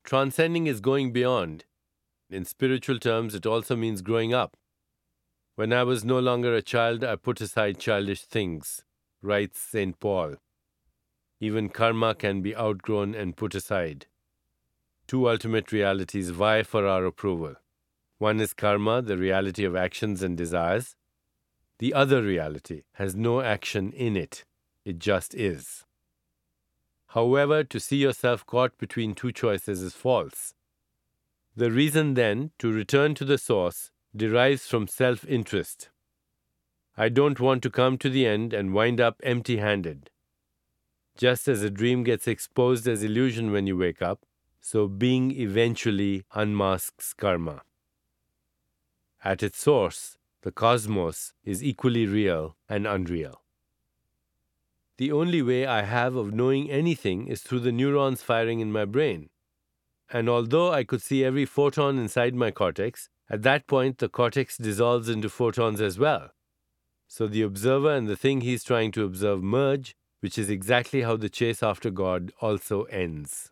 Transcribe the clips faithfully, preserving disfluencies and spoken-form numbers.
Transcending is going beyond. In spiritual terms, it also means growing up. When I was no longer a child, I put aside childish things, writes Saint Paul. Even karma can be outgrown and put aside. Two ultimate realities vie for our approval. One is karma, the reality of actions and desires. The other reality has no action in it. It just is. However, to see yourself caught between two choices is false. The reason, then, to return to the source derives from self-interest. I don't want to come to the end and wind up empty-handed. Just as a dream gets exposed as illusion when you wake up, so being eventually unmasks karma. At its source, the cosmos is equally real and unreal. The only way I have of knowing anything is through the neurons firing in my brain. And although I could see every photon inside my cortex, at that point the cortex dissolves into photons as well. So the observer and the thing he's trying to observe merge, which is exactly how the chase after God also ends.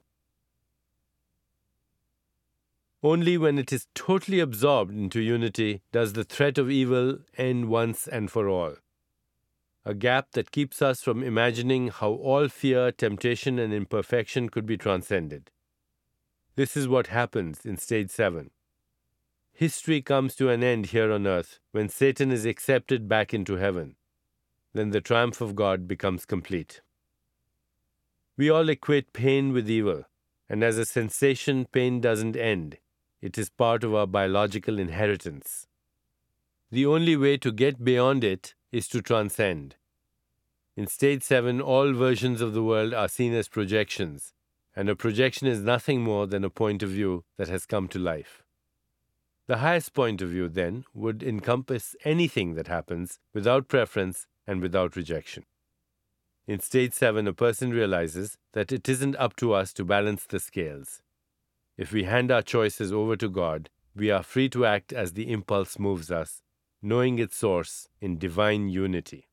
Only when it is totally absorbed into unity does the threat of evil end once and for all. A gap that keeps us from imagining how all fear, temptation, and imperfection could be transcended. This is what happens in stage seven. History comes to an end here on earth when Satan is accepted back into heaven. Then the triumph of God becomes complete. We all equate pain with evil, and as a sensation, pain doesn't end. It is part of our biological inheritance. The only way to get beyond it is to transcend. In stage seven, all versions of the world are seen as projections, and a projection is nothing more than a point of view that has come to life. The highest point of view, then, would encompass anything that happens without preference and without rejection. In stage seven, a person realizes that it isn't up to us to balance the scales. If we hand our choices over to God, we are free to act as the impulse moves us, knowing its source in divine unity.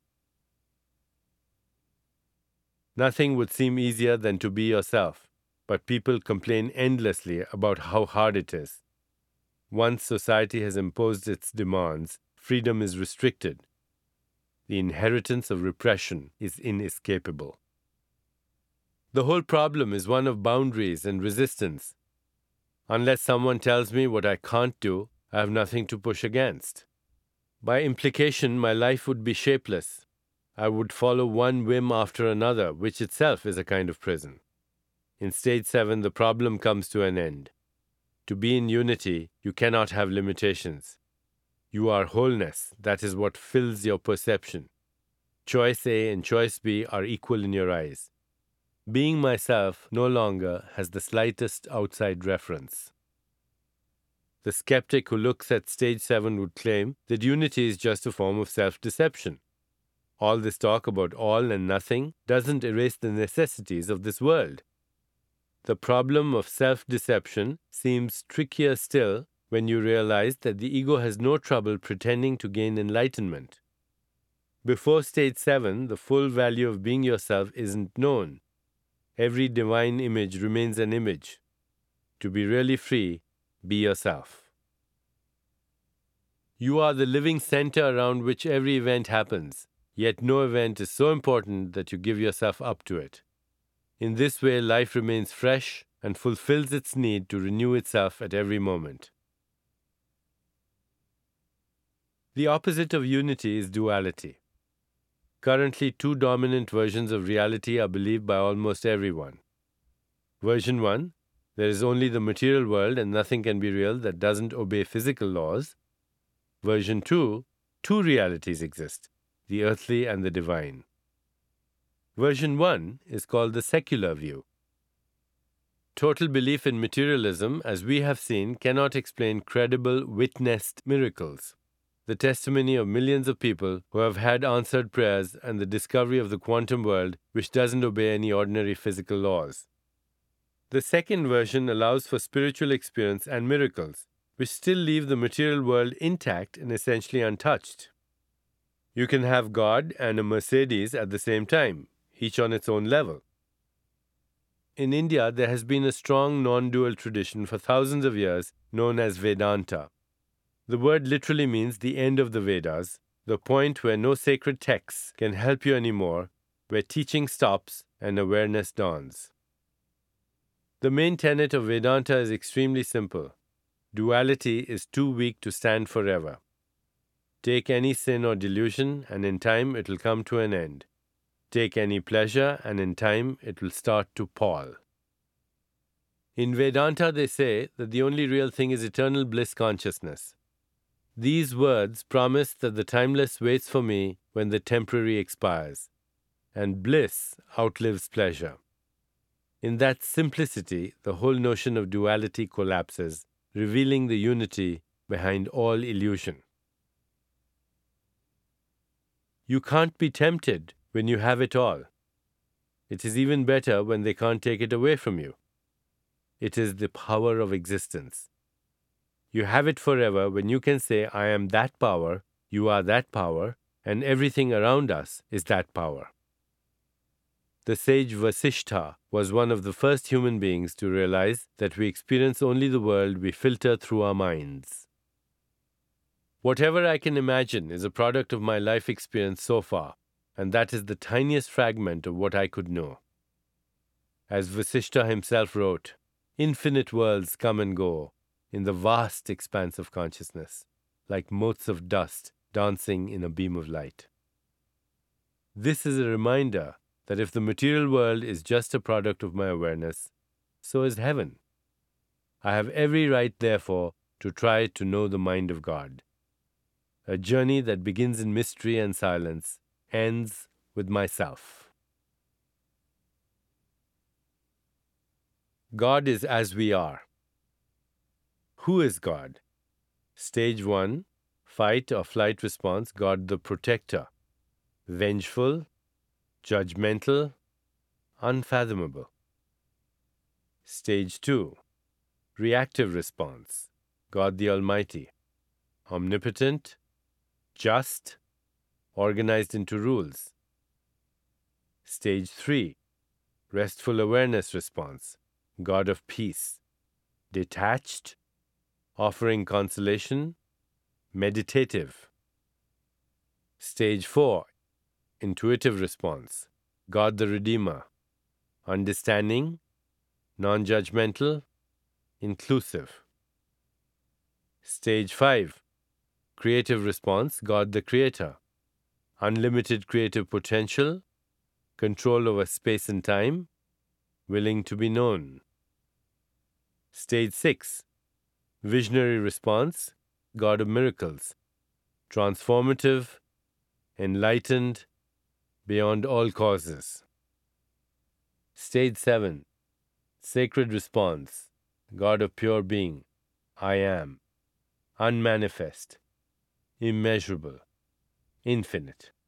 Nothing would seem easier than to be yourself, but people complain endlessly about how hard it is. Once society has imposed its demands, freedom is restricted. The inheritance of repression is inescapable. The whole problem is one of boundaries and resistance. Unless someone tells me what I can't do, I have nothing to push against. By implication, my life would be shapeless. I would follow one whim after another, which itself is a kind of prison. In stage seven, the problem comes to an end. To be in unity, you cannot have limitations. You are wholeness. That is what fills your perception. Choice A and choice B are equal in your eyes. Being myself no longer has the slightest outside reference. The skeptic who looks at stage seven would claim that unity is just a form of self-deception. All this talk about all and nothing doesn't erase the necessities of this world. The problem of self-deception seems trickier still when you realize that the ego has no trouble pretending to gain enlightenment. Before stage seven, the full value of being yourself isn't known. Every divine image remains an image. To be really free, be yourself. You are the living center around which every event happens, yet no event is so important that you give yourself up to it. In this way, life remains fresh and fulfills its need to renew itself at every moment. The opposite of unity is duality. Currently, two dominant versions of reality are believed by almost everyone. Version one, there is only the material world and nothing can be real that doesn't obey physical laws. Version two, two realities exist, the earthly and the divine. Version one is called the secular view. Total belief in materialism, as we have seen, cannot explain credible, witnessed miracles. The testimony of millions of people who have had answered prayers and the discovery of the quantum world, which doesn't obey any ordinary physical laws. The second version allows for spiritual experience and miracles, which still leave the material world intact and essentially untouched. You can have God and a Mercedes at the same time, each on its own level. In India, there has been a strong non-dual tradition for thousands of years known as Vedanta. The word literally means the end of the Vedas, the point where no sacred texts can help you anymore, where teaching stops and awareness dawns. The main tenet of Vedanta is extremely simple. Duality is too weak to stand forever. Take any sin or delusion, and in time it will come to an end. Take any pleasure, and in time it will start to pall. In Vedanta, they say that the only real thing is eternal bliss consciousness. These words promise that the timeless waits for me when the temporary expires, and bliss outlives pleasure. In that simplicity, the whole notion of duality collapses, revealing the unity behind all illusion. You can't be tempted when you have it all. It is even better when they can't take it away from you. It is the power of existence. You have it forever when you can say, I am that power, you are that power, and everything around us is that power. The sage Vasishtha was one of the first human beings to realize that we experience only the world we filter through our minds. Whatever I can imagine is a product of my life experience so far, and that is the tiniest fragment of what I could know. As Vasishtha himself wrote, infinite worlds come and go in the vast expanse of consciousness, like motes of dust dancing in a beam of light. This is a reminder that if the material world is just a product of my awareness, so is heaven. I have every right, therefore, to try to know the mind of God. A journey that begins in mystery and silence ends with myself. God is as we are. Who is God? Stage one, fight or flight response, God the protector. Vengeful, judgmental, unfathomable. Stage two, reactive response, God the Almighty. Omnipotent, just, organized into rules. Stage three, restful awareness response, God of peace. Detached, offering consolation, meditative. Stage four, intuitive response, God the Redeemer. Understanding, non-judgmental, inclusive. Stage five, creative response, God the Creator. Unlimited creative potential, control over space and time, willing to be known. Stage six, visionary response, God of miracles. Transformative, enlightened, beyond all causes. Stage seven, sacred response, God of pure being. I am, unmanifest, immeasurable, infinite.